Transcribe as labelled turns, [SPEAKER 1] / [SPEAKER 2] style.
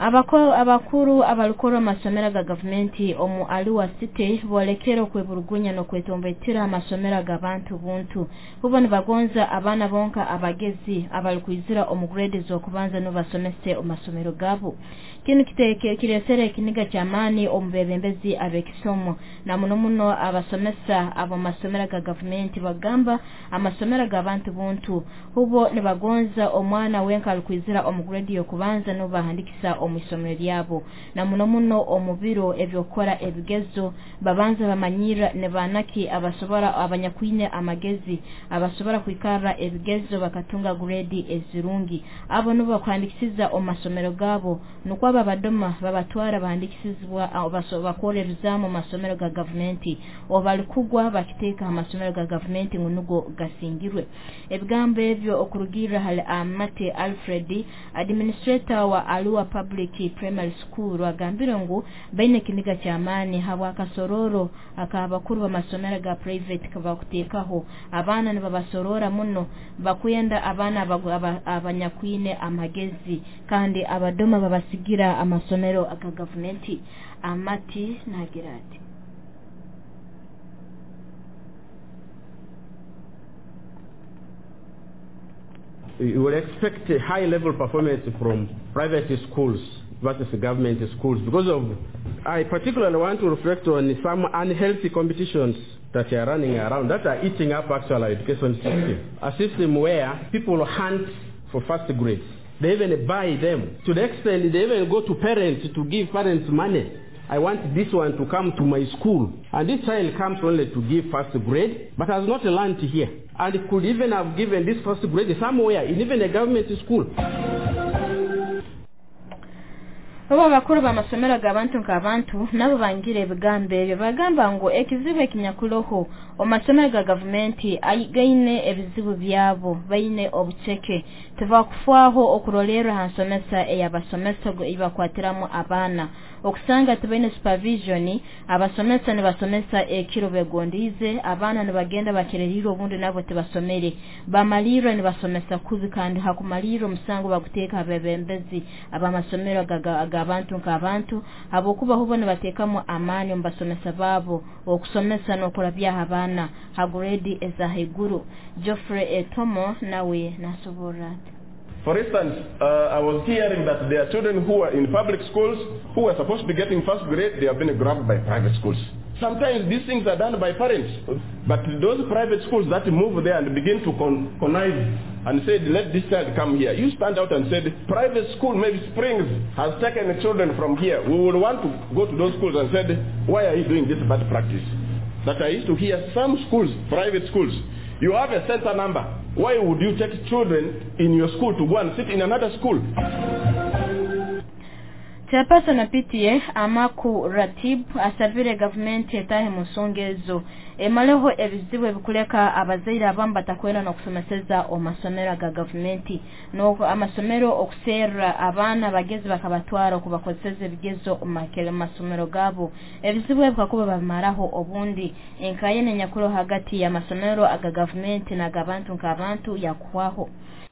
[SPEAKER 1] abakuru abalukoro amasomero ga gavumenti omu Arua City bolekero kweburugunya no kwetombetera amasomero ga bantu buntu bubo nibagonza abana bonka abagezi abalukwizira omu grades okubanza no basomese omasomero gabo kinu kiteke kiresere kiniga kyamani omubebembezi abekisomo na muno abasomesa abo masomero ga gavumenti bagamba amasomero ga bantu buntu bubo nibagonza omwana wenka alukwizira omu grade yokubanza no bahandikisa omusomero lyabo na muno omubiro ebyokora ebigezo babanza bamanyira ne banaki abasobora abanyakwine amagezi abasobora kwikara ebigezo bakatunga grade ezirungi abo nubo kwandikisiza omasomero gabo nukwa babadoma babatwara bandikisizwa abasoba koleruzamo masomero ga gavumenti obalikugwa bakiteka amasomero ga gavumenti ngunugo gasingirwe ebigambo ebyo okurugira hali Amate Alfred administrator wa Arua Public Primary School agambira ngo baine kiniga kyamani habwa kasororo akabakuru bamasomero ga private kabakutekaho abana nibabasorora muno bakuyenda abana abanyakwine amagezi kandi abadoma babasigira amasomero aka gavumenti Amati Nagirati.
[SPEAKER 2] You would expect a high level performance from private schools versus government schools because of, I particularly want to reflect on some unhealthy competitions that are running around that are eating up actual education system. A system where people hunt for first grades. They even buy them. To the extent they even go to parents to give parents money. I want this one to come to my school. And this child comes only to give first grade, but has not learned here. And could even have given this first grade somewhere, in even a government school.
[SPEAKER 1] Baba bakuru bamasomero gabantu nkabantu nabo bangire ebigambe ebyo bagamba ngo ekizibe kinyakuloho omasomero ga gavumenti ayigaine ebizibu byabo baine obucheke tuva kufaho okurolera hansomesa eyabasomesa go ibakwatiramo abana okusanga tubaine supervision abasomesa ne basomesa ekiro begondize abana ne bagenda bakereriro obundi nabo tebasomere bamaliro ne basomesa kuzi kandi hakumaliro musango baguteka abebembezi abamasomero abantu nkabantu abokuba hubo ne batekamo amani mbasomesa babo okusomesa nokulabya abana ha grade ezahiguru Geoffrey Etomo nawe nasobora.
[SPEAKER 3] For instance, I was hearing that there are children who are in public schools who are supposed to be getting first grade, they have been grabbed by private schools. Sometimes these things are done by parents, but those private schools that move there and begin to connive and said, let this child come here. You stand out and said, private school, maybe Springs, has taken the children from here. We would want to go to those schools and said, why are you doing this bad practice? That I used to hear some schools, private schools, you have a center number. Why would you take children in your school to go and sit in another school?
[SPEAKER 1] Chairperson na PTA Amaku Ratib asabire government etahe musongezo emaleho ebizibu ebikuleka abazaire abamba takwena n'okusomeseza omasomero ga government n'oko amasomero okusera abana bagezi bakabatwara okubakozesa ebigezo omakele masomero gabo ebizibu ebikakuba bamaraho obundi enkayene nyakulo hagati ya masomero aga government na gabantu nkabantu yakwaho